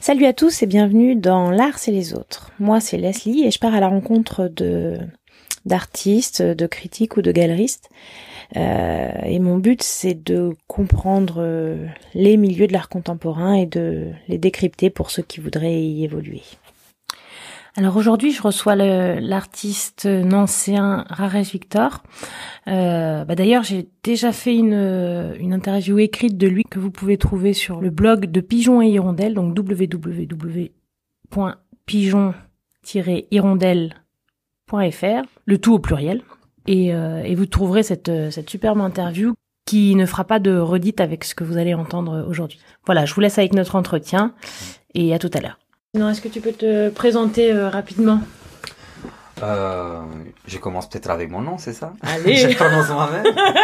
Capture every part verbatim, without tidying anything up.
Salut à tous et bienvenue dans L'Art c'est les autres. Moi c'est Leslie et je pars à la rencontre de d'artistes, de critiques ou de galeristes. Euh, et mon but c'est de comprendre les milieux de l'art contemporain et de les décrypter pour ceux qui voudraient y évoluer. Alors aujourd'hui je reçois le, l'artiste nancéen Raresh Victor. Euh, bah d'ailleurs j'ai déjà fait une, une interview écrite de lui que vous pouvez trouver sur le blog de Pigeon et Hirondelle, donc w w w point pigeon tiret hirondelle point f r, le tout au pluriel. Et, euh, et vous trouverez cette, cette superbe interview qui ne fera pas de redite avec ce que vous allez entendre aujourd'hui. Voilà, je vous laisse avec notre entretien et à tout à l'heure. Sinon, est-ce que tu peux te présenter euh, rapidement ? Euh, je commence peut-être avec mon nom, c'est ça ? Allez. Je prononce moi-même.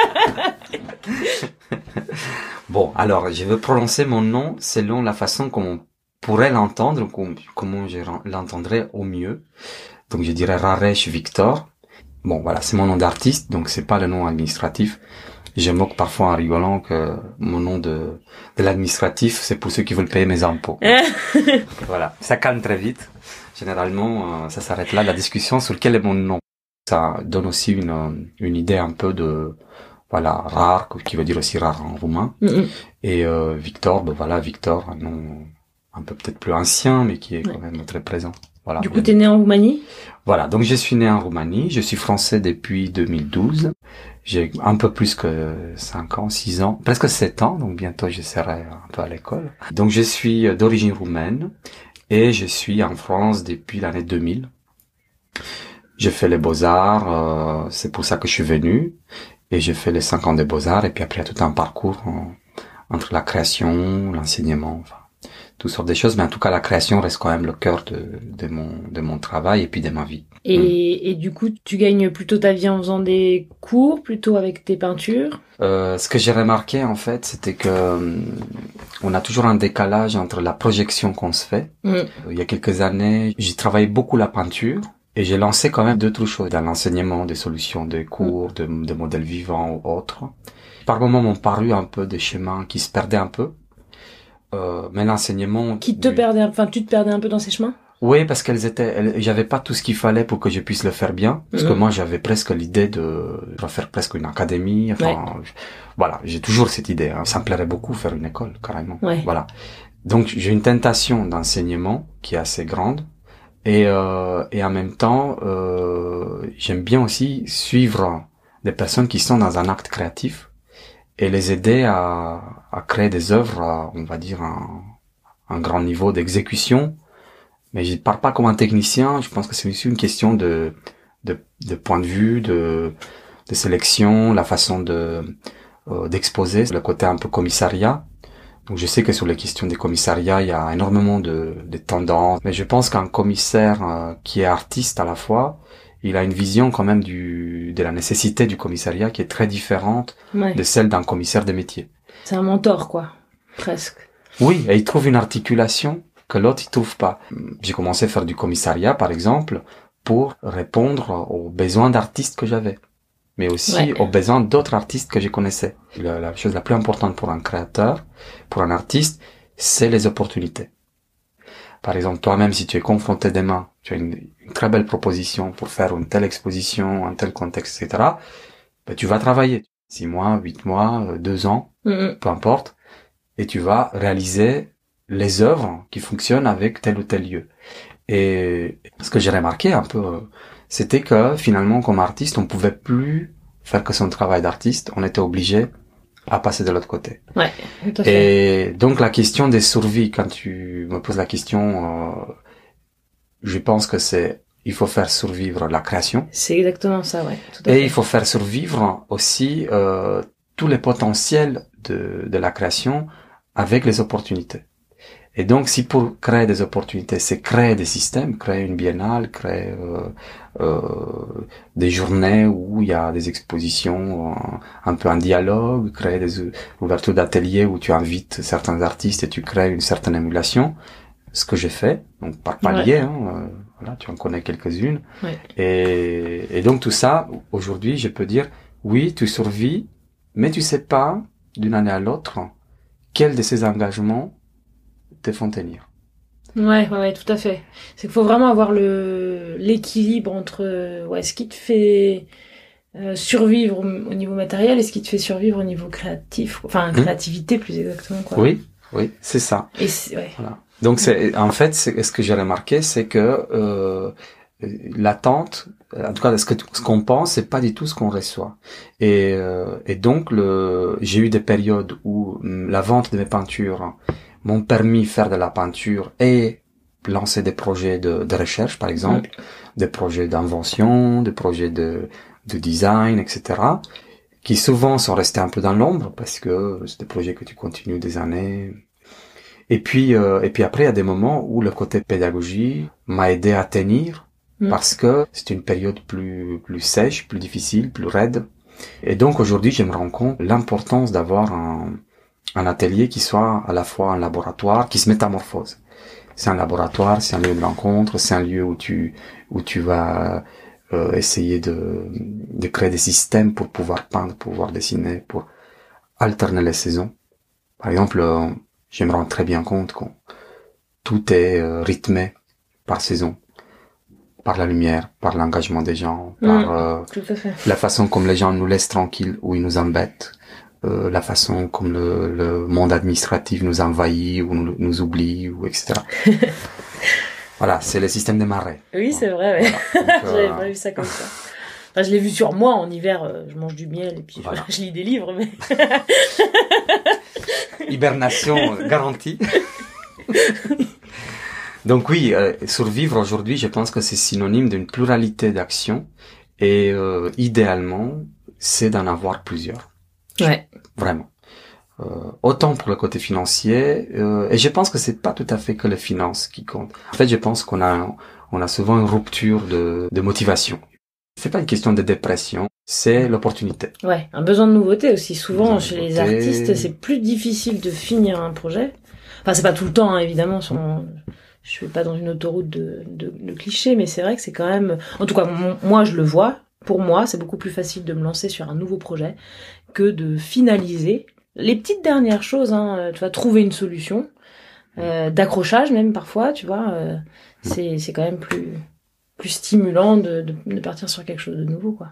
Bon, alors, je veux prononcer mon nom selon la façon comme on pourrait l'entendre, comme, comment je l'entendrais au mieux. Donc, je dirais Raresh Victor. Bon, voilà, c'est mon nom d'artiste, donc c'est pas le nom administratif. Je moque parfois en rigolant que mon nom de, de l'administratif, c'est pour ceux qui veulent payer mes impôts. Voilà, ça calme très vite. Généralement, euh, ça s'arrête là, la discussion sur quel est mon nom. Ça donne aussi une, une idée un peu de, voilà, rare, qui veut dire aussi rare en roumain. Mm-hmm. Et euh, Victor, ben voilà, Victor, un nom un peu peut-être plus ancien, mais qui est quand même très présent. Voilà. Du coup, t'es né en Roumanie ? Voilà, donc je suis né en Roumanie, je suis français depuis deux mille douze. J'ai un peu plus que cinq ans, six ans, presque sept ans, donc bientôt je serai un peu à l'école. Donc je suis d'origine roumaine et je suis en France depuis l'année deux mille. J'ai fait les Beaux-Arts, euh, c'est pour ça que je suis venu, et j'ai fait les cinq ans des Beaux-Arts, et puis après il y a tout un parcours en, entre la création, l'enseignement, enfin, toutes sortes de choses, mais en tout cas la création reste quand même le cœur de, de mon de mon travail et puis de ma vie. Et, mmh. et du coup, tu gagnes plutôt ta vie en faisant des cours, plutôt avec tes peintures ? Euh, ce que j'ai remarqué en fait, c'était que euh, on a toujours un décalage entre la projection qu'on se fait. Mmh. Euh, il y a quelques années, j'ai travaillé beaucoup la peinture et j'ai lancé quand même d'autres choses dans l'enseignement, des solutions de cours, mmh. de, de modèles vivants ou autres. Par moments, m'ont paru un peu des chemins qui se perdaient un peu. Euh, mais l'enseignement... Qui te du... perdait, enfin, tu te perdais un peu dans ces chemins ? Oui, parce qu'elles étaient, elles, j'avais pas tout ce qu'il fallait pour que je puisse le faire bien. Parce mmh. que moi, j'avais presque l'idée de refaire presque une académie. Enfin, ouais. je, voilà, j'ai toujours cette idée. Hein. Ça me plairait beaucoup faire une école, carrément. Ouais. Voilà. Donc, j'ai une tentation d'enseignement qui est assez grande. Et, euh, et en même temps, euh, j'aime bien aussi suivre des personnes qui sont dans un acte créatif et les aider à, à créer des œuvres, à, on va dire, un, un grand niveau d'exécution. Mais je parle pas comme un technicien, je pense que c'est aussi une question de, de, de point de vue, de, de sélection, la façon de, euh, d'exposer, le côté un peu commissariat. Donc je sais que sur les questions des commissariats, il y a énormément de, de tendances. Mais je pense qu'un commissaire euh, qui est artiste à la fois, il a une vision quand même du, de la nécessité du commissariat qui est très différente ouais. de celle d'un commissaire de métier. C'est un mentor, quoi. Presque. Oui, et il trouve une articulation que l'autre il trouve pas. J'ai commencé à faire du commissariat, par exemple, pour répondre aux besoins d'artistes que j'avais, mais aussi ouais. aux besoins d'autres artistes que je connaissais. La, la chose la plus importante pour un créateur, pour un artiste, c'est les opportunités. Par exemple, toi-même, si tu es confronté demain, tu as une, une très belle proposition pour faire une telle exposition, un tel contexte, et cetera, ben, tu vas travailler. Six mois, huit mois, deux ans, mm-hmm. peu importe, et tu vas réaliser les œuvres qui fonctionnent avec tel ou tel lieu. Et ce que j'ai remarqué un peu, c'était que finalement, comme artiste, on pouvait plus faire que son travail d'artiste, on était obligé à passer de l'autre côté. Ouais, tout à fait. Et donc la question des survies, quand tu me poses la question, euh, je pense que c'est, il faut faire survivre la création. C'est exactement ça, ouais. Tout à Et fait. il faut faire survivre aussi euh, tous les potentiels de, de la création avec les opportunités. Et donc, si pour créer des opportunités, c'est créer des systèmes, créer une biennale, créer euh, euh, des journées où il y a des expositions, un, un peu un dialogue, créer des ouvertures d'ateliers où tu invites certains artistes et tu crées une certaine émulation, ce que j'ai fait, donc par palier, ouais. hein, euh, voilà, tu en connais quelques-unes. Ouais. Et, et donc tout ça, aujourd'hui, je peux dire, oui, tu survis, mais tu sais pas, d'une année à l'autre, quel de ces engagements te font tenir. Ouais, ouais, ouais, tout à fait. C'est qu'il faut vraiment avoir le l'équilibre entre ouais, ce qui te fait euh, survivre au, au niveau matériel et ce qui te fait survivre au niveau créatif, enfin Mmh. créativité plus exactement quoi. Oui, oui, c'est ça. Et c'est, ouais. Voilà. Donc c'est en fait c'est, ce que j'ai remarqué, c'est que euh, l'attente, en tout cas ce que ce qu'on pense, c'est pas du tout ce qu'on reçoit. Et euh, et donc le j'ai eu des périodes où la vente de mes peintures m'ont permis de faire de la peinture et lancer des projets de, de recherche, par exemple, mmh. des projets d'invention, des projets de de design, et cetera, qui souvent sont restés un peu dans l'ombre parce que c'est des projets que tu continues des années. Et puis, euh, et puis après, il y a des moments où le côté pédagogie m'a aidé à tenir mmh. parce que c'est une période plus plus sèche, plus difficile, plus raide. Et donc aujourd'hui, je me rends compte l'importance d'avoir un un atelier qui soit à la fois un laboratoire, qui se métamorphose. C'est un laboratoire, c'est un lieu de rencontre, c'est un lieu où tu où tu vas euh, essayer de de créer des systèmes pour pouvoir peindre, pour pouvoir dessiner, pour alterner les saisons. Par exemple, euh, je me rends très bien compte que tout est euh, rythmé par saison, par la lumière, par l'engagement des gens, par mmh, euh, tout à fait. la façon comme les gens nous laissent tranquilles ou ils nous embêtent, euh, la façon comme le, le monde administratif nous envahit ou nous, nous oublie, ou et cetera. Voilà, c'est le système des marais. Oui, bon, c'est vrai, ouais. Voilà. Donc, J'avais euh, pas vu ça comme ça. Enfin, je l'ai vu sur moi en hiver, euh, je mange du miel et puis voilà. je, je lis des livres, mais... Hibernation garantie. Donc oui, euh, survivre aujourd'hui, je pense que c'est synonyme d'une pluralité d'actions et euh, idéalement, c'est d'en avoir plusieurs. Ouais. Vraiment. Euh, autant pour le côté financier, euh, et je pense que c'est pas tout à fait que les finances qui comptent. En fait, je pense qu'on a on a souvent une rupture de, de motivation. C'est pas une question de dépression, c'est l'opportunité. Ouais, un besoin de nouveauté aussi. Souvent, chez nouveauté. les artistes, c'est plus difficile de finir un projet. Enfin, c'est pas tout le temps, hein, évidemment. Sur mon... Je suis pas dans une autoroute de, de, de clichés, mais c'est vrai que c'est quand même... En tout cas, mon, moi, je le vois. Pour moi, c'est beaucoup plus facile de me lancer sur un nouveau projet que de finaliser les petites dernières choses. Hein, tu vois, trouver une solution, euh, d'accrochage même parfois, tu vois. Euh, c'est, c'est quand même plus... plus stimulant de, de, de partir sur quelque chose de nouveau, quoi.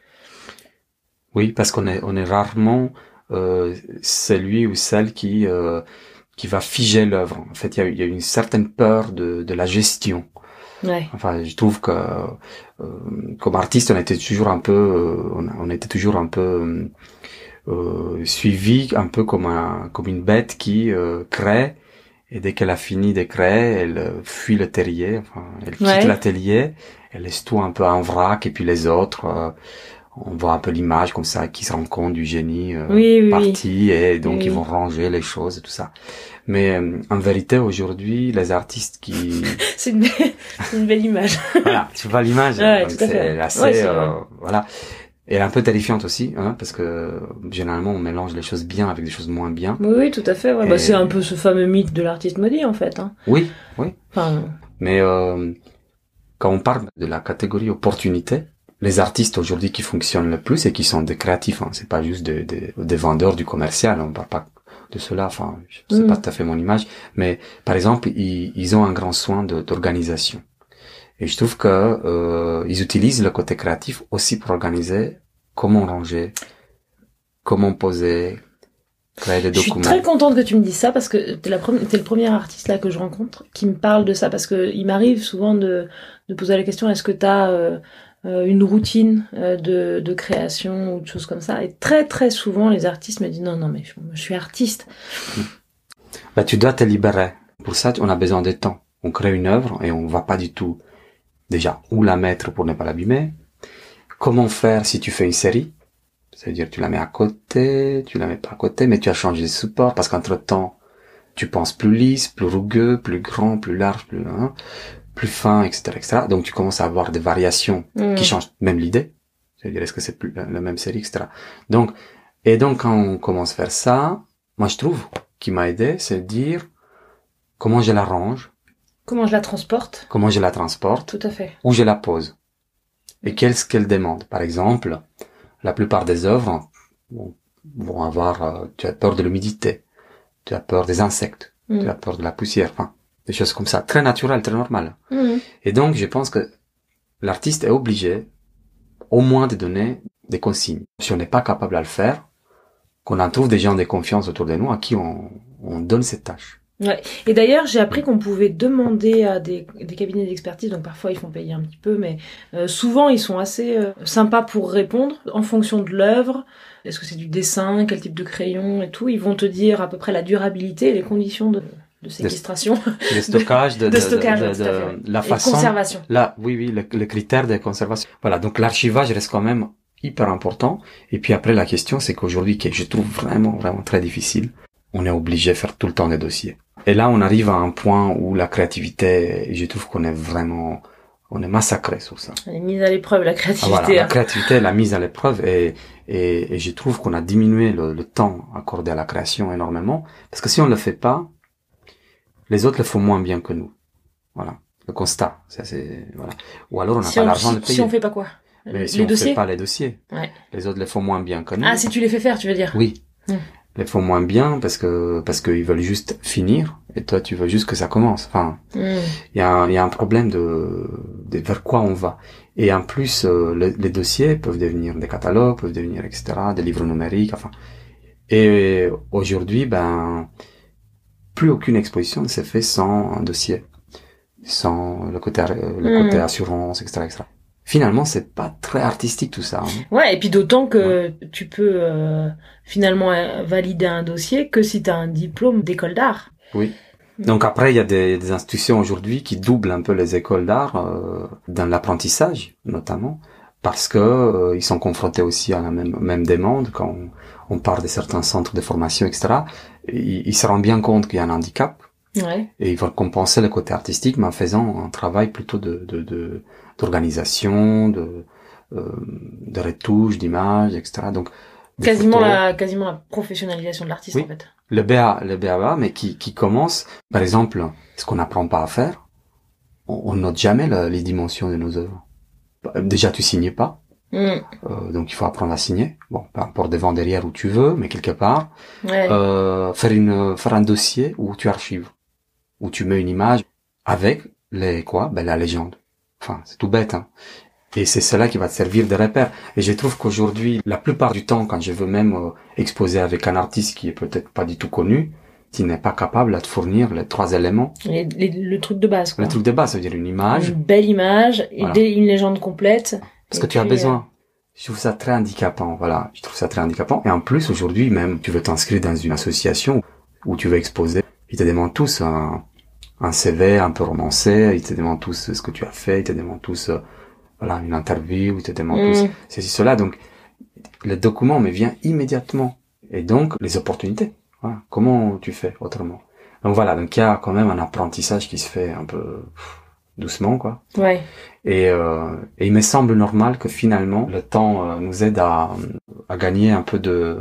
Oui, parce qu'on est, on est rarement euh, celui ou celle qui euh, qui va figer l'œuvre. En fait, il y a, il y a une certaine peur de, de la gestion. Ouais. Enfin, je trouve que euh, comme artiste, on était toujours un peu, euh, on, on était toujours un peu euh, suivi, un peu comme un comme une bête qui euh, crée. Et dès qu'elle a fini de créer, elle fuit le terrier, enfin, elle quitte Ouais. l'atelier, elle laisse tout un peu en vrac, et puis les autres, euh, on voit un peu l'image comme ça, qui se rend compte du génie euh, oui, oui, parti, et donc oui. ils vont ranger les choses et tout ça. Mais euh, en vérité, aujourd'hui, les artistes qui... c'est, une belle, c'est une belle image. Voilà, tu vois l'image, ouais, donc tout à c'est fait. assez... Ouais, c'est euh, voilà. Et elle est un peu terrifiante aussi, hein, parce que généralement on mélange les choses bien avec des choses moins bien. Oui, oui, tout à fait. Ouais. Et... Bah, c'est un peu ce fameux mythe de l'artiste maudit, en fait. Hein. Oui, oui. Enfin... Mais euh, quand on parle de la catégorie opportunité, les artistes aujourd'hui qui fonctionnent le plus et qui sont des créatifs, hein, c'est pas juste des, des, des vendeurs du commercial, on parle pas de cela, enfin, c'est mmh. pas tout à fait mon image, mais par exemple, ils, ils ont un grand soin de, d'organisation. Et je trouve que euh, ils utilisent le côté créatif aussi pour organiser comment ranger, comment poser, créer des documents. Je suis très contente que tu me dises ça parce que t'es, la première, t'es le premier artiste là que je rencontre qui me parle de ça, parce que il m'arrive souvent de, de poser la question, est-ce que t'as euh, une routine euh, de, de création ou de choses comme ça, et très très souvent les artistes me disent non non mais je, je suis artiste. Bah tu dois te libérer. Pour ça on a besoin de temps. On crée une œuvre et on va pas du tout déjà où la mettre pour ne pas l'abîmer. Comment faire si tu fais une série? C'est-à-dire tu la mets à côté, tu la mets pas à côté, mais tu as changé de support parce qu'entre temps tu penses plus lisse, plus rugueux, plus grand, plus large, plus hein, plus fin, et cetera, et cetera. Donc tu commences à avoir des variations mmh. qui changent même l'idée. C'est-à-dire est-ce que c'est plus la, la même série, et cetera. Donc et donc quand on commence à faire ça, moi je trouve qui m'a aidé, c'est de dire comment je la range, comment je la transporte, comment je la transporte, tout à fait, où je la pose et qu'est-ce qu'elle demande. Par exemple, la plupart des œuvres vont, vont avoir, euh, tu as peur de l'humidité, tu as peur des insectes, mmh. tu as peur de la poussière, enfin, des choses comme ça, très naturelles, très normales. Mmh. Et donc, je pense que l'artiste est obligé, au moins, de donner des consignes. Si on n'est pas capable de le faire, qu'on en trouve des gens de confiance autour de nous à qui on, on donne cette tâche. Ouais. Et d'ailleurs, j'ai appris qu'on pouvait demander à des, des cabinets d'expertise, donc parfois ils font payer un petit peu, mais euh, souvent ils sont assez euh, sympas pour répondre en fonction de l'œuvre. Est-ce que c'est du dessin, quel type de crayon et tout. Ils vont te dire à peu près la durabilité et les conditions de, de séquestration. De, de stockage, de, de, de stockage, de, de, ouais, tout à fait, ouais. La façon. Et conservation. Là, oui, oui, le, le critère de conservation. Voilà, donc l'archivage reste quand même hyper important. Et puis après, la question, c'est qu'aujourd'hui, que je trouve vraiment, vraiment très difficile, on est obligé de faire tout le temps des dossiers. Et là, on arrive à un point où la créativité, je trouve qu'on est vraiment, on est massacré sur ça. Elle est mise à l'épreuve, la créativité. Ah, voilà, la créativité, la mise à l'épreuve, et, et, et je trouve qu'on a diminué le, le temps accordé à la création énormément, parce que si on le fait pas, les autres le font moins bien que nous. Voilà, le constat. Ça, c'est, voilà. Ou alors on n'a si pas on, l'argent si, de payer. Si on fait pas quoi? Mais les si on dossiers? fait pas les dossiers, ouais. Les autres les font moins bien que nous. Ah, si tu les fais faire, tu veux dire? Oui. Hum. Les font moins bien parce que parce qu'ils veulent juste finir et toi tu veux juste que ça commence. Enfin, il mm. y a il y a un problème de, de vers quoi on va. Et en plus, euh, les, les dossiers peuvent devenir des catalogues, peuvent devenir et cetera, des livres numériques. Enfin, et aujourd'hui, ben plus aucune exposition ne s'est fait sans un dossier, sans le côté le côté mm. assurance, et cetera, et cetera. Finalement, c'est pas très artistique tout ça. Hein. Ouais, et puis d'autant que ouais. tu peux euh, finalement valider un dossier que si tu as un diplôme d'école d'art. Oui. Donc après, il y a des, des institutions aujourd'hui qui doublent un peu les écoles d'art euh, dans l'apprentissage, notamment, parce que euh, ils sont confrontés aussi à la même, même demande quand on, on parle de certains centres de formation, et cetera. Ils, ils se rendent bien compte qu'il y a un handicap. Ouais. Et ils veulent compenser le côté artistique, mais en faisant un travail plutôt de, de, de d'organisation, de, euh, de retouche, d'image, et cetera. Donc quasiment photos. la quasiment la professionnalisation de l'artiste oui. en fait. Le B A, le B A B A, mais qui qui commence, par exemple, ce qu'on n'apprend pas à faire, on, on note jamais le, les dimensions de nos œuvres. Déjà, tu signes pas. Mm. Euh, donc il faut apprendre à signer. Bon, peu importe devant, derrière où tu veux, mais quelque part. Ouais. Euh, faire une faire un dossier où tu archives, où tu mets une image avec les quoi, ben la légende. Enfin, c'est tout bête, hein. Et c'est cela qui va te servir de repère. Et je trouve qu'aujourd'hui, la plupart du temps, quand je veux même euh, exposer avec un artiste qui est peut-être pas du tout connu, qui n'est pas capable de te fournir les trois éléments. Les, les, le truc de base, quoi. Le truc de base, ça veut dire une image. Une belle image, voilà. Et une légende complète. Parce que tu as besoin. Je trouve ça très handicapant, voilà. Je trouve ça très handicapant. Et en plus, aujourd'hui, même, tu veux t'inscrire dans une association où tu veux exposer. Ils te demandent tous un, un C V un peu romancé. Ils te demandent tous ce que tu as fait. Ils te demandent tous, euh, voilà, une interview. Ils te demandent mmh. tous ceci, cela. Donc, le document me vient immédiatement. Et donc, les opportunités. Voilà. Comment tu fais autrement? Donc voilà. Donc, il y a quand même un apprentissage qui se fait un peu doucement, quoi. Ouais. Et, euh, et il me semble normal que finalement le temps euh, nous aide à, à gagner un peu de,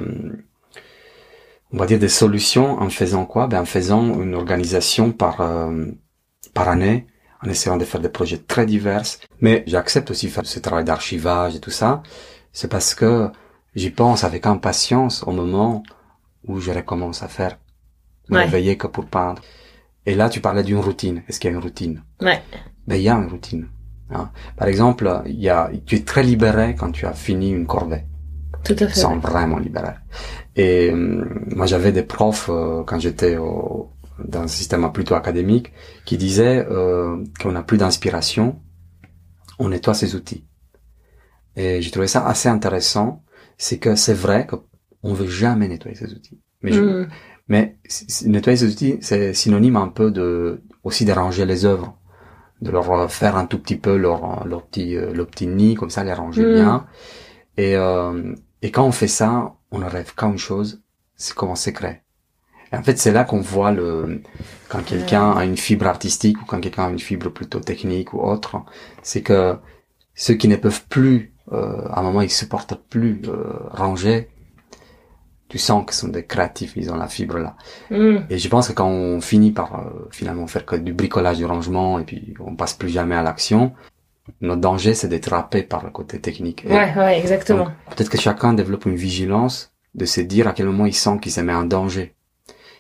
on va dire, des solutions en faisant quoi? Ben en faisant une organisation par euh, par année, en essayant de faire des projets très divers. Mais j'accepte aussi faire ce travail d'archivage et tout ça. C'est parce que j'y pense avec impatience au moment où je recommence à faire, me ouais. réveiller que pour peindre. Et là, tu parlais d'une routine. Est-ce qu'il y a une routine? Ouais. Ben il y a une routine. Hein. Par exemple, il y a, tu es très libéré quand tu as fini une corvée. Tout à fait. Tu te sens vraiment libéré. Et euh, moi, j'avais des profs euh, quand j'étais au, dans un système plutôt académique qui disaient euh, qu'on n'a plus d'inspiration, on nettoie ses outils. Et j'ai trouvé ça assez intéressant. C'est que c'est vrai qu'on veut jamais nettoyer ses outils. Mais, je, mmh. mais nettoyer ses outils, c'est synonyme un peu de aussi déranger les œuvres, de leur faire un tout petit peu leur leur petit euh, leur petit nid, comme ça les ranger mmh. bien. Et euh, et quand on fait ça, on ne rêve qu'à une chose, c'est comment c'est créé. Et en fait, c'est là qu'on voit le quand quelqu'un a une fibre artistique ou quand quelqu'un a une fibre plutôt technique ou autre, c'est que ceux qui ne peuvent plus, euh, à un moment ils supportent plus euh, ranger. Tu sens que ce sont des créatifs, ils ont la fibre là. Mm. Et je pense que quand on finit par euh, finalement faire que du bricolage, du rangement, et puis on passe plus jamais à l'action, notre danger c'est d'être happé par le côté technique. Et ouais, ouais, exactement. Donc, peut-être que chacun développe une vigilance de se dire à quel moment il sent qu'il se met en danger.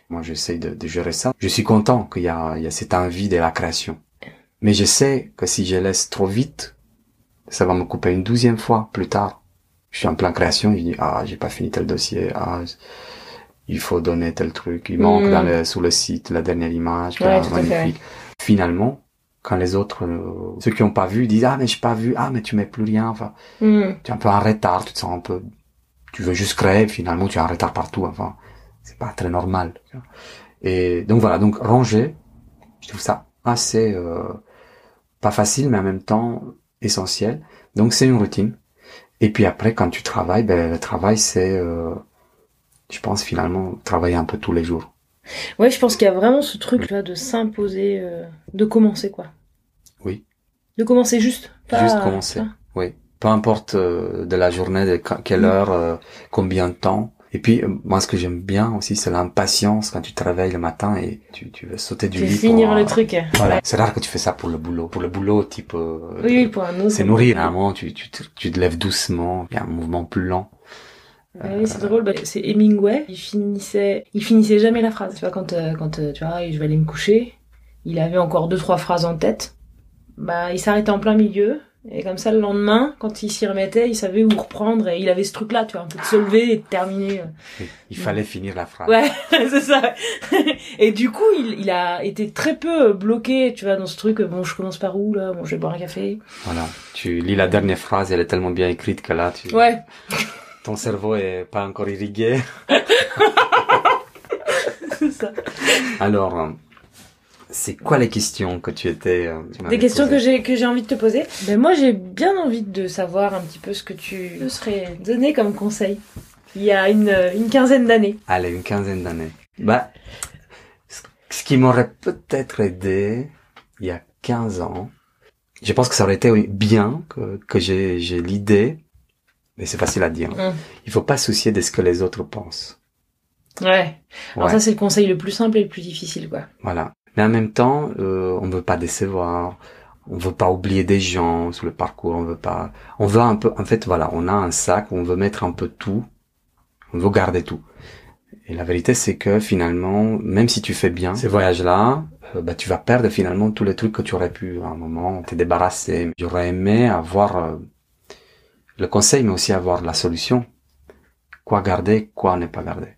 Moi, j'essaie de, de gérer ça. Je suis content qu'il y a, il y a cette envie de la création. Mais je sais que si je laisse trop vite, ça va me couper une douzième fois plus tard. Je suis en plein création, je dis, ah, j'ai pas fini tel dossier, ah, il faut donner tel truc, il manque mmh. dans le, sous le site la dernière image, ouais, magnifique. Fait. Finalement, quand les autres, euh, ceux qui ont pas vu, disent, ah, mais j'ai pas vu, ah, mais tu mets plus rien, enfin, mmh. tu es un peu en retard, tu te sens un peu, tu veux juste créer, finalement, tu es en retard partout, enfin, c'est pas très normal. Et donc voilà, donc ranger, je trouve ça assez, euh, pas facile, mais en même temps essentiel. Donc c'est une routine. Et puis après, quand tu travailles, ben le travail c'est, euh, je pense finalement travailler un peu tous les jours. Ouais, je pense qu'il y a vraiment ce truc là de s'imposer, euh, de commencer quoi. Oui. De commencer juste. Pas, juste commencer. Pas. Oui. Peu importe euh, de la journée, de quelle heure, euh, combien de temps. Et puis, moi, ce que j'aime bien aussi, c'est l'impatience quand tu te réveilles le matin et tu, tu veux sauter du lit. Finir pour, le euh, truc. Voilà. Ouais. C'est rare que tu fais ça pour le boulot. Pour le boulot, type, euh, oui, oui, pour un autre. C'est nourrir. À un moment, tu, tu, te, tu te lèves doucement. Il y a un mouvement plus lent. Euh, oui, c'est drôle. Bah, c'est Hemingway. Il finissait, il finissait jamais la phrase. Tu vois, quand, euh, quand, euh, tu vois, je vais aller me coucher. Il avait encore deux, trois phrases en tête. Bah, il s'arrêtait en plein milieu. Et comme ça, le lendemain, quand il s'y remettait, il savait où reprendre et il avait ce truc-là, tu vois, un peu de se lever et de terminer. Il fallait finir la phrase. Ouais, c'est ça. Et du coup, il, il a été très peu bloqué, tu vois, dans ce truc, bon, je commence par où, là, bon, je vais boire un café. Voilà. Tu lis la dernière phrase, elle est tellement bien écrite que là, tu... Ouais. Ton cerveau est pas encore irrigué. C'est ça. Alors, c'est quoi les questions que tu étais euh, tu Des questions posées que j'ai que j'ai envie de te poser. Ben moi j'ai bien envie de savoir un petit peu ce que tu me serais donné comme conseil il y a une une quinzaine d'années. Allez, une quinzaine d'années. Bah ce qui m'aurait peut-être aidé il y a quinze ans. Je pense que ça aurait été bien que que j'ai j'ai l'idée, mais c'est facile à dire. Mmh. Il faut pas se soucier de ce que les autres pensent. Ouais. Alors ouais. Ça c'est le conseil le plus simple et le plus difficile quoi. Voilà. Mais en même temps, euh, on veut pas décevoir, on veut pas oublier des gens sur le parcours, on veut pas, on veut un peu, en fait, voilà, on a un sac où on veut mettre un peu tout, on veut garder tout. Et la vérité, c'est que finalement, même si tu fais bien ces voyages-là, euh, bah, tu vas perdre finalement tous les trucs que tu aurais pu, à un moment, te débarrasser. J'aurais aimé avoir euh, le conseil, mais aussi avoir la solution. Quoi garder, quoi ne pas garder.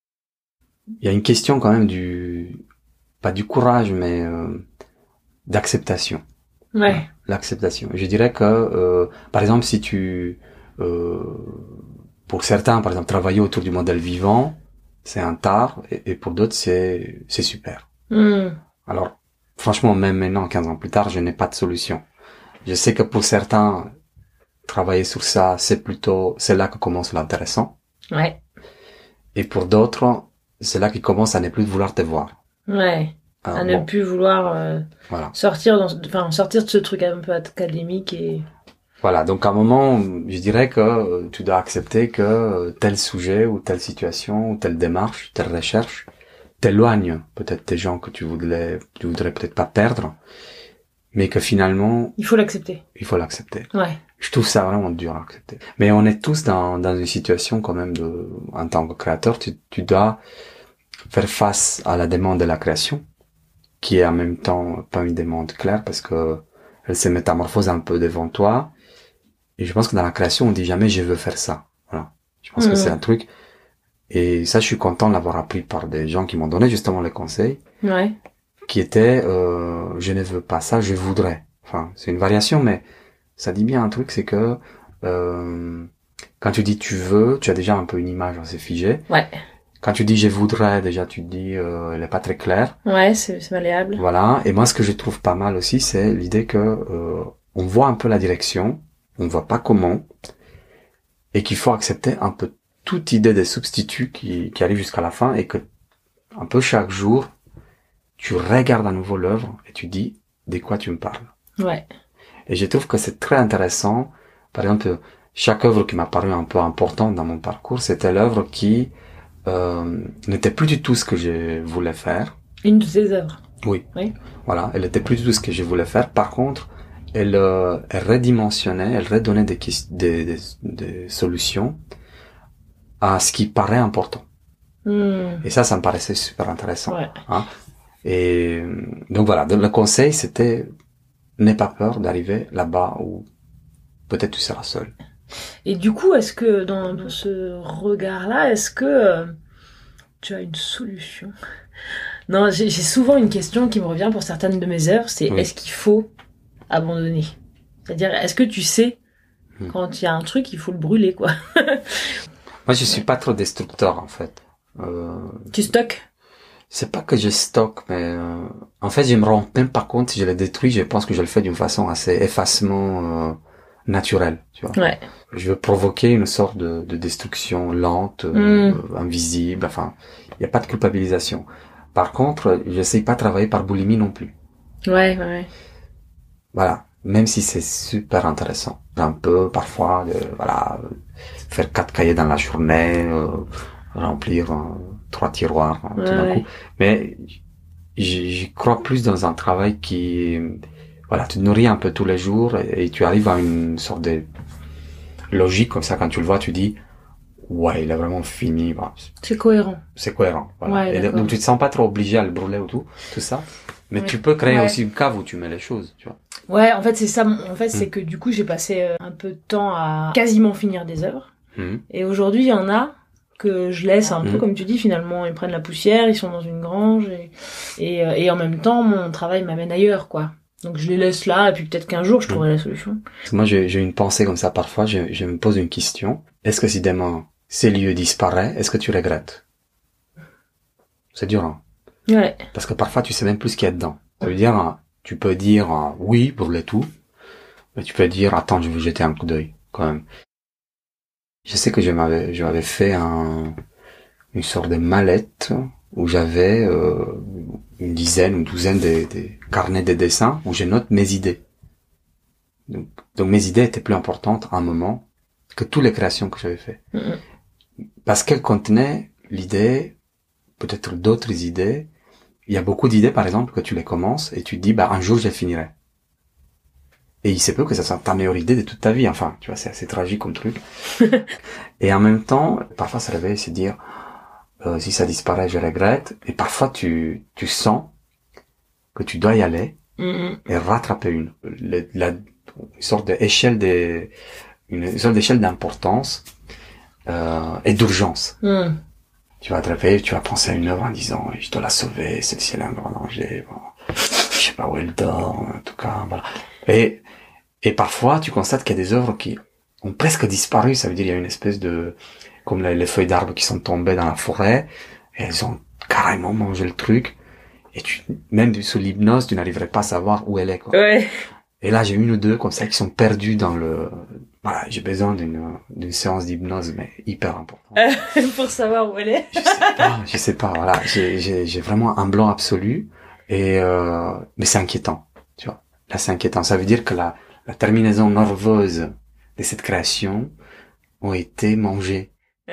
Il y a une question quand même du, pas du courage, mais euh, d'acceptation. Ouais. L'acceptation. Je dirais que, euh, par exemple, si tu, euh, pour certains, par exemple, travailler autour du modèle vivant, c'est un tard, et, et pour d'autres, c'est c'est super. Mm. Alors, franchement, même maintenant, quinze ans plus tard, je n'ai pas de solution. Je sais que pour certains, travailler sur ça, c'est plutôt, c'est là que commence l'intéressant. Ouais. Et pour d'autres, c'est là qu'ils commencent à ne plus vouloir te voir. Ouais. À ah, ne bon. plus vouloir euh, voilà. sortir dans, enfin sortir de ce truc un peu académique et. Voilà. Donc à un moment, je dirais que euh, tu dois accepter que euh, tel sujet ou telle situation ou telle démarche, telle recherche t'éloigne peut-être des gens que tu voudrais, tu voudrais peut-être pas perdre, mais que finalement. Il faut l'accepter. Il faut l'accepter. Ouais. Je trouve ça vraiment dur à accepter. Mais on est tous dans dans une situation quand même de, en tant que créateur, tu tu dois faire face à la demande de la création, qui est en même temps pas une demande claire parce que elle se métamorphose un peu devant toi. Et je pense que dans la création, on dit jamais je veux faire ça. Voilà. Je pense mmh. que c'est un truc. Et ça, je suis content de l'avoir appris par des gens qui m'ont donné justement les conseils. Ouais. Qui étaient, euh, je ne veux pas ça, je voudrais. Enfin, c'est une variation, mais ça dit bien un truc, c'est que, euh, quand tu dis tu veux, tu as déjà un peu une image assez figée. Ouais. Quand tu dis je voudrais, déjà tu te dis euh, elle est pas très claire. Ouais, c'est, c'est malléable. Voilà. Et moi, ce que je trouve pas mal aussi, c'est l'idée que euh, on voit un peu la direction, on voit pas comment, et qu'il faut accepter un peu toute idée des substituts qui, qui arrivent jusqu'à la fin, et que un peu chaque jour, tu regardes à nouveau l'œuvre et tu dis de quoi tu me parles. Ouais. Et je trouve que c'est très intéressant. Par exemple, chaque œuvre qui m'a paru un peu importante dans mon parcours, c'était l'œuvre qui Euh, n'était plus du tout ce que je voulais faire. Une de ses œuvres. Oui. Oui. Voilà, elle était plus du tout ce que je voulais faire. Par contre, elle, euh, elle redimensionnait, elle redonnait des, des, des, des solutions à ce qui paraît important. Mmh. Et ça, ça me paraissait super intéressant. Ouais. Hein. Et donc voilà, le conseil, c'était n'aie pas peur d'arriver là-bas où peut-être tu seras seul. Et du coup, est-ce que dans, dans ce regard-là, est-ce que euh, tu as une solution? Non, j'ai, j'ai souvent une question qui me revient pour certaines de mes œuvres, c'est Oui. est-ce qu'il faut abandonner? C'est-à-dire, est-ce que tu sais Hmm. quand il y a un truc, il faut le brûler, quoi? Moi, je suis pas trop destructeur, en fait. Euh, Tu stockes? c'est pas que je stocke, mais euh, en fait, je me rends même pas compte si je le détruis. Je pense que je le fais d'une façon assez effacement euh, naturelle, tu vois. Ouais. Je veux provoquer une sorte de, de destruction lente, euh, Mm. invisible. Enfin, il n'y a pas de culpabilisation. Par contre, j'essaye pas de travailler par boulimie non plus. Ouais, ouais, ouais. Voilà. Même si c'est super intéressant. Un peu, parfois, euh, voilà, euh, faire quatre cahiers dans la journée, euh, remplir euh, trois tiroirs euh, tout Ouais, d'un ouais. coup. Mais j'y j'y crois plus dans un travail qui, voilà, tu te nourris un peu tous les jours et, et tu arrives à une sorte de logique comme ça. Quand tu le vois, tu dis, ouais, il a vraiment fini. Bah, C'est cohérent. c'est cohérent. Voilà. Ouais, et d'accord. donc tu te sens pas trop obligé à le brûler ou tout, tout ça. Mais Ouais. tu peux créer Ouais. aussi une cave où tu mets les choses, tu vois. Ouais, en fait, c'est ça. mon- En fait, c'est Mm. que du coup, j'ai passé euh, un peu de temps à quasiment finir des œuvres. Mhm. Et aujourd'hui, il y en a que je laisse un peu, Mhm. comme tu dis, finalement, ils prennent la poussière, ils sont dans une grange, et, et, euh, et en même temps, mon travail m'amène ailleurs, quoi. Donc je les laisse là, et puis peut-être qu'un jour, je trouverai la solution. Moi, j'ai j'ai une pensée comme ça parfois. Je, je me pose une question. Est-ce que si demain ces lieux disparaissent, est-ce que tu regrettes? C'est dur, hein. Ouais. Parce que parfois, tu sais même plus ce qu'il y a dedans. Ça veut dire, hein, tu peux dire hein, oui, brûler tout, mais tu peux dire attends, je vais jeter un coup d'œil quand même. Je sais que je m'avais, je m'avais fait un, une sorte de mallette où j'avais euh, une dizaine, une douzaine de, de carnets de dessins où je note mes idées. Donc, donc mes idées étaient plus importantes à un moment que toutes les créations que j'avais fait. Mm-mm. Parce qu'elles contenaient l'idée, peut-être d'autres idées. Il y a beaucoup d'idées, par exemple, que tu les commences et tu te dis, bah, un jour, je les finirai. Et il se peut que ça soit ta meilleure idée de toute ta vie. Enfin, tu vois, c'est assez tragique comme truc. Et en même temps, parfois, ça réveille se dire, euh, si ça disparaît, je regrette. Et parfois, tu, tu sens que tu dois y aller Mm-mm. et rattraper une, la, la- une sorte d'échelle des, une sorte d'échelle d'importance, euh, et d'urgence. Mm. Tu vas te réveiller, tu vas penser à une œuvre en disant, je dois la sauver, celle-ci elle est un grand danger, bon, je sais pas où elle dort, en tout cas, voilà. Et, et parfois, tu constates qu'il y a des œuvres qui ont presque disparu, ça veut dire il y a une espèce de, comme les, les feuilles d'arbres qui sont tombées dans la forêt, et elles ont carrément mangé le truc, et tu, même sous l'hypnose, tu n'arriverais pas à savoir où elle est, quoi. Ouais. Et là, j'ai une ou deux comme ça qui sont perdues dans le, voilà, j'ai besoin d'une, d'une séance d'hypnose, mais hyper importante. Pour savoir où elle est. Je sais pas, je sais pas, voilà, j'ai, j'ai, j'ai vraiment un blanc absolu, et, euh, mais c'est inquiétant, tu vois. Là, c'est inquiétant. Ça veut dire que la, la terminaison nerveuse de cette création ont été mangées.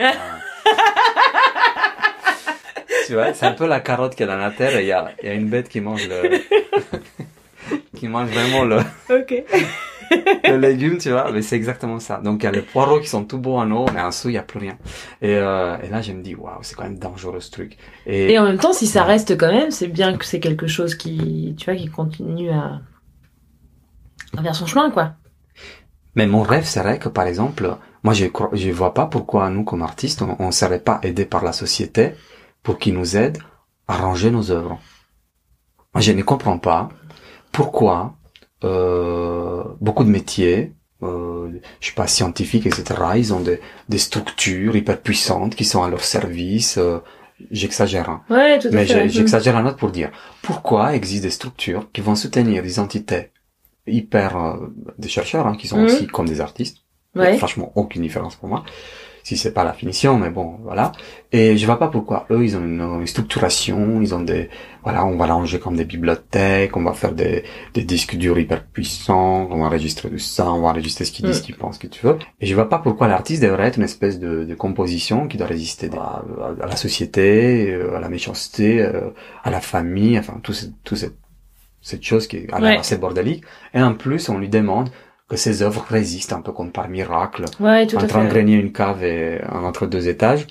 Tu vois, c'est un peu la carotte qu'il y a dans la terre, et il y a, il y a une bête qui mange le, qui mange vraiment le, Ok. le légume, tu vois, mais c'est exactement ça. Donc il y a les poireaux qui sont tout beaux en haut, mais en dessous il y a plus rien. Et, euh, et là je me dis waouh, c'est quand même dangereux ce truc. Et, Et en même temps, si ça reste quand même, c'est bien que c'est quelque chose qui, tu vois, qui continue à, à faire son chemin, quoi. mais mon rêve serait que par exemple, moi je crois- je vois pas pourquoi nous comme artistes on, on serait pas aidés par la société pour qu'ils nous aident à ranger nos œuvres. Moi je ne comprends pas pourquoi euh, beaucoup de métiers, euh, je sais pas, scientifiques, et cetera, ils ont des, des structures hyper puissantes qui sont à leur service. Euh, j'exagère, hein. Ouais, tout à Mais fait. j'ai- j'exagère un autre pour dire pourquoi existent des structures qui vont soutenir des entités hyper, euh, des chercheurs, hein, qui sont Mhm. aussi comme des artistes. Il y a Ouais. franchement aucune différence pour moi. Si c'est pas la finition, mais bon, voilà. Et je vois pas pourquoi eux, ils ont une, une structuration, ils ont des, voilà, on va ranger comme des bibliothèques, on va faire des, des disques durs hyper puissants, on va enregistrer tout ça, on va enregistrer ce qu'ils disent, Mm. ce qu'ils pensent, ce que tu veux. Et je vois pas pourquoi l'artiste devrait être une espèce de, de composition qui doit résister à, à- à la société, euh, à la méchanceté, euh, à la famille, enfin, tout, ce- tout cette, cette chose qui est a l'air Ouais. assez bordélique. Et en plus, on lui demande que ses œuvres résistent un peu comme par miracle, Ouais, tout à entre un fait. grenier, une cave et un entre deux étages.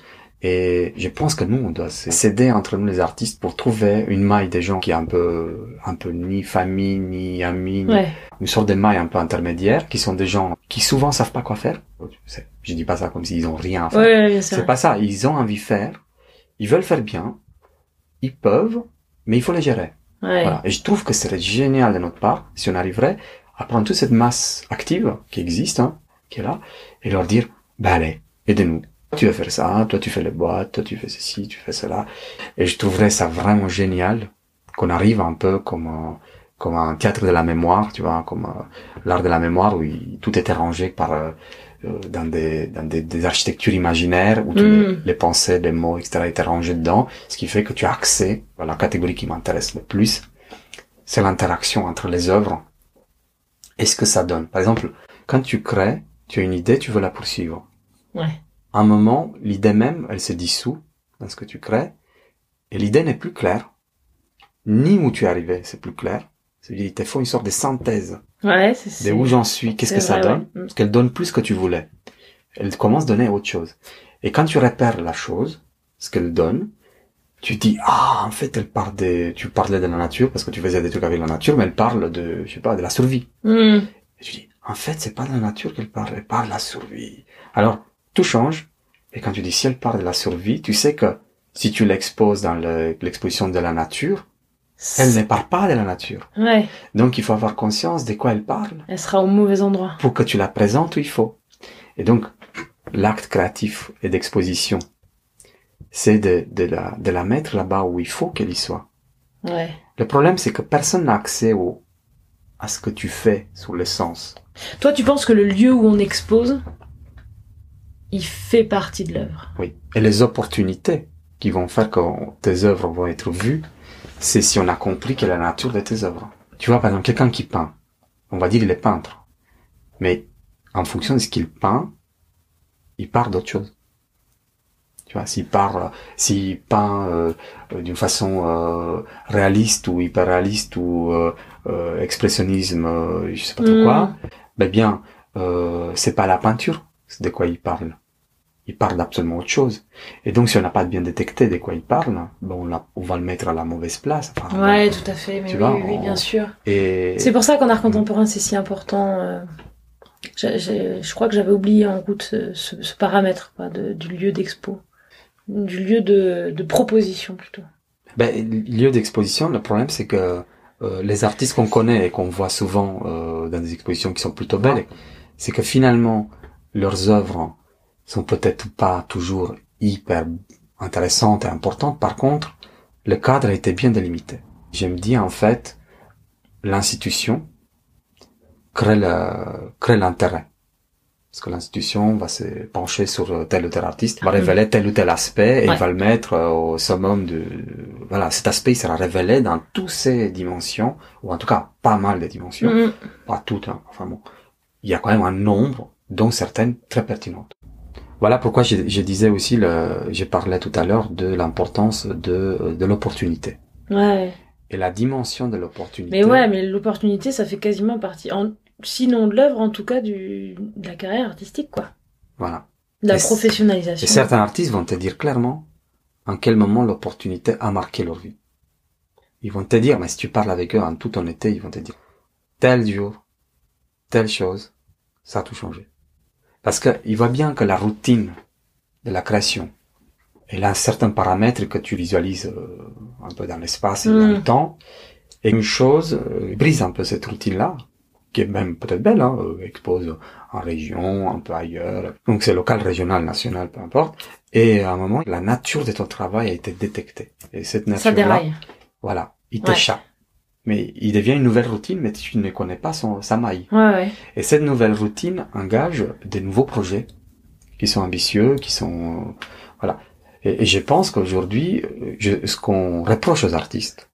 Et je pense que nous, on doit s'aider entre nous les artistes pour trouver une maille des gens qui est un peu, un peu ni famille, ni amis, ouais. ni une sorte de maille un peu intermédiaire, qui sont des gens qui souvent savent pas quoi faire. Je dis pas ça comme s'ils ont rien à faire. Ouais, bien sûr. C'est pas ça. Ils ont envie de faire. Ils veulent faire bien. Ils peuvent, mais il faut les gérer. Ouais. Voilà. Et je trouve que ce serait génial de notre part si on arriverait à prendre toute cette masse active qui existe, hein, qui est là, et leur dire, bah allez, aidez-nous. Tu veux faire ça, toi tu fais les boîtes, toi tu fais ceci, tu fais cela. Et je trouverais ça vraiment génial qu'on arrive un peu comme euh, comme un théâtre de la mémoire, tu vois, comme euh, l'art de la mémoire où il, tout était rangé par euh, dans des dans des, des architectures imaginaires où tous mm. les, les pensées, les mots, et cetera étaient rangés dedans, ce qui fait que tu as accès à la catégorie qui m'intéresse le plus, c'est l'interaction entre les œuvres et ce que ça donne. Par exemple, quand tu crées, tu as une idée, tu veux la poursuivre. Ouais. À un moment, l'idée même, elle se dissout dans ce que tu crées, et l'idée n'est plus claire, ni où tu es arrivé, c'est plus clair. C'est-à-dire, il te faut une sorte de synthèse ouais, c'est, de où j'en suis, qu'est-ce que ça vrai, donne, ouais. parce qu'elle donne plus que tu voulais. Elle commence à donner autre chose. Et quand tu repères la chose, ce qu'elle donne, tu dis, ah, en fait, elle parle des, tu parlais de la nature, parce que tu faisais des trucs avec la nature, mais elle parle de, je sais pas, de la survie. Mm. Et tu dis, en fait, c'est pas de la nature qu'elle parle, elle parle de la survie. Alors, tout change, et quand tu dis si elle parle de la survie, tu sais que si tu l'exposes dans le, l'exposition de la nature, elle ne parle pas de la nature. Ouais. Donc il faut avoir conscience de quoi elle parle. Elle sera au mauvais endroit. Pour que tu la présentes où il faut. Et donc, l'acte créatif et d'exposition, c'est de, de, la, de la mettre là-bas où il faut qu'elle y soit. Ouais. Le problème, c'est que personne n'a accès au, à ce que tu fais sous le sens. Toi, tu penses que le lieu où on expose, il fait partie de l'œuvre. Oui. Et les opportunités qui vont faire que tes œuvres vont être vues, c'est si on a compris quelle est la nature de tes œuvres. Tu vois, par exemple, quelqu'un qui peint, on va dire il est peintre. Mais en fonction de ce qu'il peint, il part d'autre chose. Tu vois, s'il part, s'il peint euh, d'une façon euh, réaliste ou hyper réaliste ou euh, euh, expressionnisme, euh, je sais pas trop mmh. quoi, ben bien, euh, c'est pas la peinture, c'est de quoi il parle. Il parle d'absolument autre chose. Et donc, si on n'a pas bien détecté de quoi il parle, ben on, la, on va le mettre à la mauvaise place. Enfin, ouais, on, tout à fait. Mais tu oui, vois, oui, oui, on, bien sûr. Et c'est pour ça qu'en art contemporain, c'est si important. Euh, j'ai, j'ai, je crois que j'avais oublié en route ce, ce, ce paramètre quoi, de, du lieu d'expo, du lieu de, de proposition plutôt. Ben, lieu d'exposition, le problème, c'est que euh, les artistes qu'on connaît et qu'on voit souvent euh, dans des expositions qui sont plutôt belles, c'est que finalement, leurs œuvres sont peut-être pas toujours hyper intéressantes et importantes. Par contre, le cadre a été bien délimité. Je me dis, en fait, l'institution crée le, crée l'intérêt. Parce que l'institution va se pencher sur tel ou tel artiste, va révéler tel ou tel aspect, et ouais. il va le mettre au summum de, voilà, cet aspect, il sera révélé dans toutes ses dimensions, ou en tout cas, pas mal de dimensions. Mm-hmm. Pas toutes, hein. Enfin bon. Il y a quand même un nombre, dont certaines très pertinentes. Voilà pourquoi je, je disais aussi, le, je parlais tout à l'heure de l'importance de, de l'opportunité. Ouais. Et la dimension de l'opportunité. Mais ouais, mais l'opportunité, ça fait quasiment partie, en, sinon de l'œuvre, en tout cas, du, de la carrière artistique, quoi. Voilà. De la et professionnalisation. Et certains artistes vont te dire clairement en quel moment l'opportunité a marqué leur vie. Ils vont te dire, mais si tu parles avec eux en toute honnêteté, ils vont te dire, tel jour, telle chose, ça a tout changé. Parce que il voit bien que la routine de la création, elle a un certain paramètre que tu visualises euh, un peu dans l'espace et mmh. dans le temps, et une chose euh, brise un peu cette routine-là, qui est même peut-être belle, hein, euh, expose en région, un peu ailleurs, donc c'est local, régional, national, peu importe, et à un moment, la nature de ton travail a été détectée. Et cette nature-là, ça déraille. Voilà, il t'échappe. Ouais. Mais il devient une nouvelle routine, mais tu ne connais pas son, sa maille. Ouais, ouais. Et cette nouvelle routine engage des nouveaux projets qui sont ambitieux, qui sont, voilà. Et, et je pense qu'aujourd'hui, je, ce qu'on reproche aux artistes,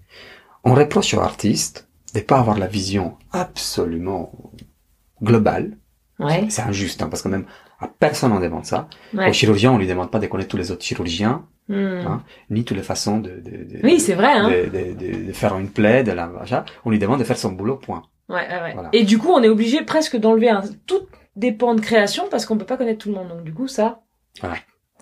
on reproche aux artistes de pas avoir la vision absolument globale. Ouais. C'est injuste, hein, parce que même à personne on demande ça. Ouais. Aux chirurgiens, on lui demande pas de connaître tous les autres chirurgiens. Mmh. Hein, ni toutes les façons de, de, de oui, c'est vrai, hein. de, de, de, de faire une plaie, de la, on lui demande de faire son boulot, point. Ouais, ouais, ouais. Voilà. Et du coup, on est obligé presque d'enlever un, tout des pans de création parce qu'on peut pas connaître tout le monde. Donc, du coup, ça. Voilà.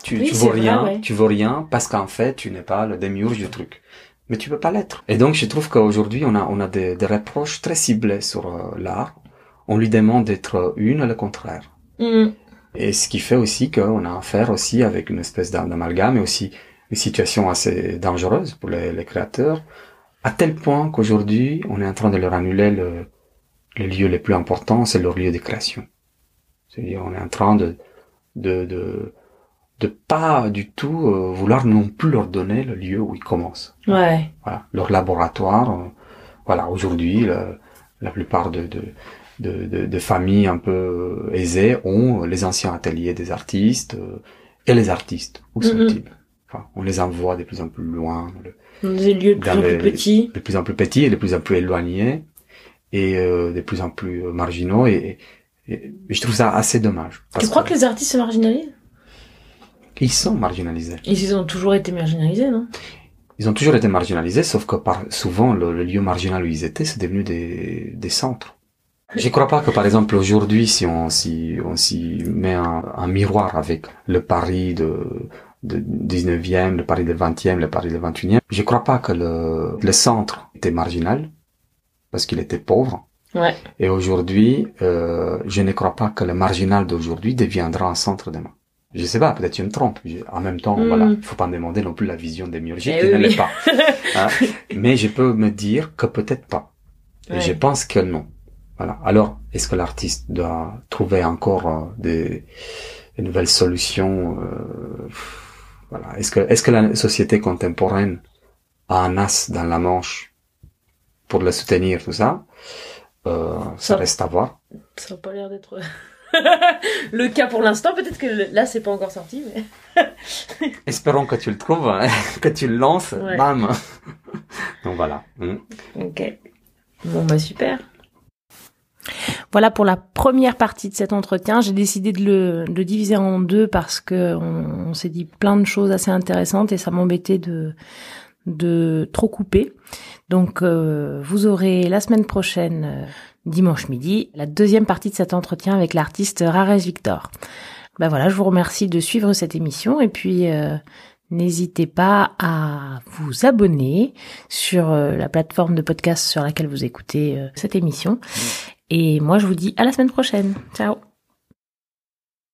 Tu, oui, tu vaux rien, vrai, ouais. tu vaux rien parce qu'en fait, tu n'es pas le démiurge du truc. Mais tu peux pas l'être. Et donc, je trouve qu'aujourd'hui, on a, on a des, des reproches très ciblés sur euh, l'art. On lui demande d'être une et le contraire. Mm. Et ce qui fait aussi qu'on a affaire aussi avec une espèce d'amalgame et aussi une situation assez dangereuse pour les, les créateurs, à tel point qu'aujourd'hui, on est en train de leur annuler le, le lieu le plus important, c'est leur lieu de création. C'est-à-dire, on est en train de, de, de, de pas du tout euh, vouloir non plus leur donner le lieu où ils commencent. Ouais. Voilà, leur laboratoire. Euh, voilà, aujourd'hui, le, la plupart de, de, de, de, de familles un peu aisées ont les anciens ateliers des artistes euh, et les artistes. Où mm-hmm. sont-ils? Enfin, on les envoie de plus en plus loin. Dans des lieux de plus en plus petits. De plus en plus petits et de plus en plus éloignés et euh, de plus en plus marginaux et, et, et je trouve ça assez dommage. Tu crois que, que les artistes se marginalisent? Ils sont marginalisés. Ils ont toujours été marginalisés, non? Ils ont toujours été marginalisés, sauf que par, souvent, le, le lieu marginal où ils étaient, c'est devenu des, des centres. Je crois pas que, par exemple, aujourd'hui, si on s'y, on s'y met un, un miroir avec le Paris de, de dix-neuvième, le Paris du vingtième, le Paris du vingt-et-unième, je crois pas que le, le centre était marginal, parce qu'il était pauvre. Ouais. Et aujourd'hui, euh, je ne crois pas que le marginal d'aujourd'hui deviendra un centre demain. Je sais pas, peut-être je me trompe. En même temps, mm. voilà, il faut pas me demander non plus la vision démiurgique, eh qui oui, ne l'est oui. pas. Hein? Mais je peux me dire que peut-être pas. Et ouais. je pense que non. Voilà. Alors, est-ce que l'artiste doit trouver encore euh, des, des nouvelles solutions euh, voilà. Est-ce que est-ce que la société contemporaine a un as dans la manche pour le soutenir, tout ça? Euh, ça, ça reste à voir. Ça n'a pas l'air d'être le cas pour l'instant. Peut-être que là, c'est pas encore sorti, mais... Espérons que tu le trouves, hein, que tu le lances, ouais. bam. Donc voilà. Ok. Bon, bah super. Voilà pour la première partie de cet entretien. J'ai décidé de le, de le diviser en deux parce que on, on s'est dit plein de choses assez intéressantes et ça m'embêtait de de trop couper. Donc euh, vous aurez la semaine prochaine, euh, dimanche midi, la deuxième partie de cet entretien avec l'artiste Rares Victor. Ben voilà, je vous remercie de suivre cette émission et puis euh, n'hésitez pas à vous abonner sur euh, la plateforme de podcast sur laquelle vous écoutez euh, cette émission. Et moi je vous dis à la semaine prochaine. Ciao.